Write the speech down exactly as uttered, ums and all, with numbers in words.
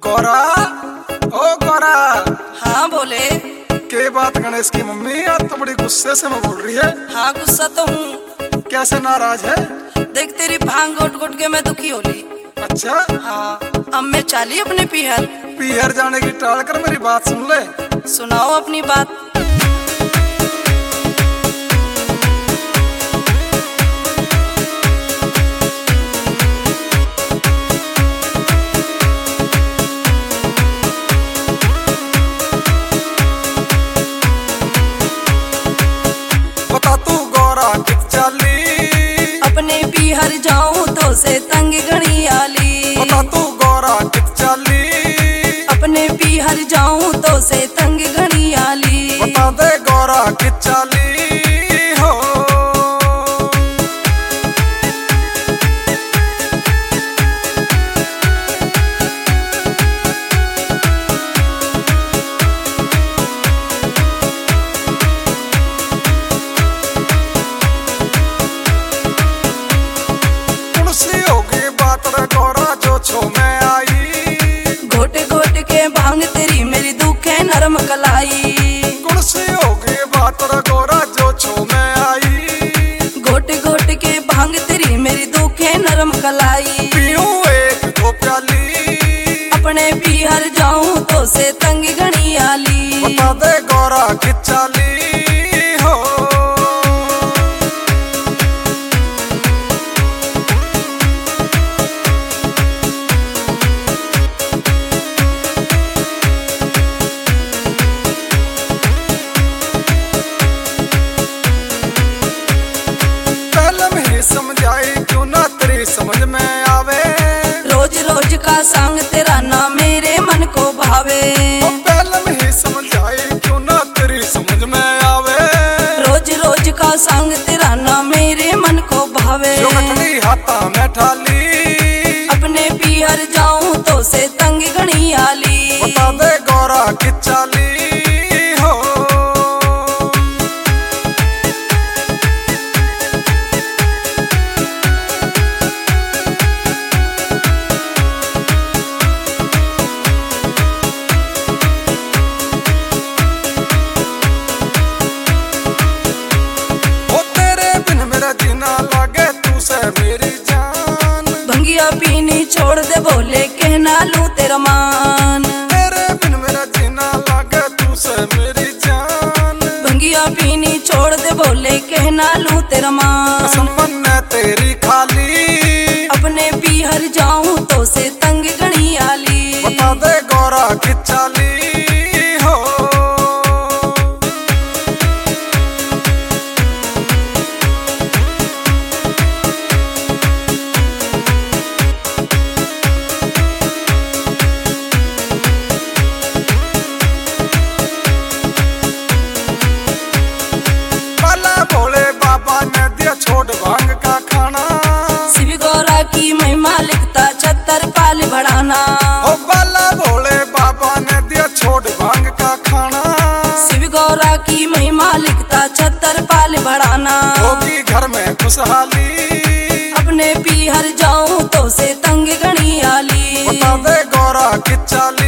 गौरा, ओ गौरा। हाँ बोले। के बात गणेश की मम्मी आज तो बड़ी गुस्से से मैं बोल रही है। हाँ गुस्सा तो हूँ। कैसे नाराज है? देख तेरी भांग घोट घोट के मैं दुखी होली। अच्छा हाँ अब मैं चाली अपने पीहर पीहर जाने की टाल कर मेरी बात सुन ले। सुनाओ अपनी बात। बता तू गौरा कित चाली, अपने पीहर जाऊं तो से तंग गणी आली। बता तू गौरा कित चाली, अपने पीहर जाऊं तो से तंग गणी आली। बता दे गौरा कित चाली हो। गौरा जो छो में आई, घोट घोट के भांग तेरी मेरी दुखे नरम कलाई। गुण से हो गई बात रे गौरा जो छो में आई, घोट घोट के भांग तेरी मेरी दुखे नरम कलाई। पीऊं एक दो प्याली, अपने पीहर जाऊं तो से तंग गणी आली। बता दे गौरा कित चाली हो। समझाई क्यों ना तेरी समझ में आवे, रोज रोज का संग तेरा ना मेरे मन को भावे। पहले में ही समझाई क्यों ना तेरी समझ में आवे, रोज रोज का संग तेरा ना मेरे मन को भावे। जो कटनी हाथा में ठाली, अपने पीहर जाऊं तो से तंग गणी आली। बता दे गौरा कित चाली हो। मेरी जान भंगिया पीनी छोड़ दे बोले कहना लूं तेरा मान। तेरे बिन मेरा जीना लागे तू से मेरी जान, भंगिया पीनी छोड़ दे बोले कहना लूं तेरा मान। कसम ने तेरी खाली, अपने पीहर जाऊं तो से तंग गणी आली। बता दे गौरा कित चाली हो। छोड़ भांग का खाना, शिव गौरा की महिमा लिखता छत्तर पाल बढ़ाना। ओ बाला भोले बाबा ने दिया छोड़ भांग का खाना, शिव गौरा की महिमा लिखता छत्तर पाल बढ़ाना। होगी घर में खुशहाली, अपने पीहर जाऊं तो से तंग गणी आली। बता दे गौरा कित चाली।